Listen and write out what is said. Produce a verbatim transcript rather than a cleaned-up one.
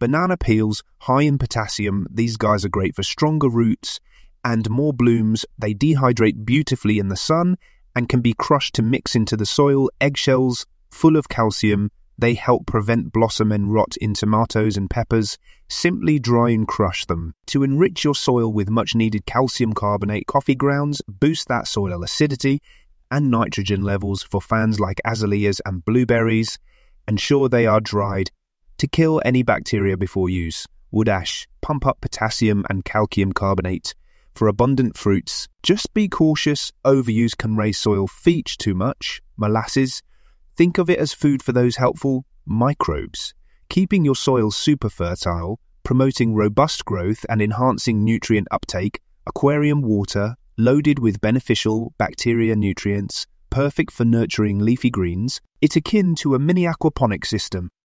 Banana peels, high in potassium. These guys are great for stronger roots and more blooms. They dehydrate beautifully in the sun and can be crushed to mix into the soil. Eggshells, full of calcium. They help prevent blossom and rot in tomatoes and peppers. Simply dry and crush them. To enrich your soil with much-needed calcium carbonate, coffee grounds boost that soil acidity and nitrogen levels for fans like azaleas and blueberries. Ensure they are dried to kill any bacteria before use. Wood ash, pump up potassium and calcium carbonate for abundant fruits. Just be cautious, overuse can raise soil feach too much. Molasses, think of it as food for those helpful microbes, keeping your soil super fertile, promoting robust growth and enhancing nutrient uptake. Aquarium water, loaded with beneficial bacteria nutrients, perfect for nurturing leafy greens. It's akin to a mini aquaponic system.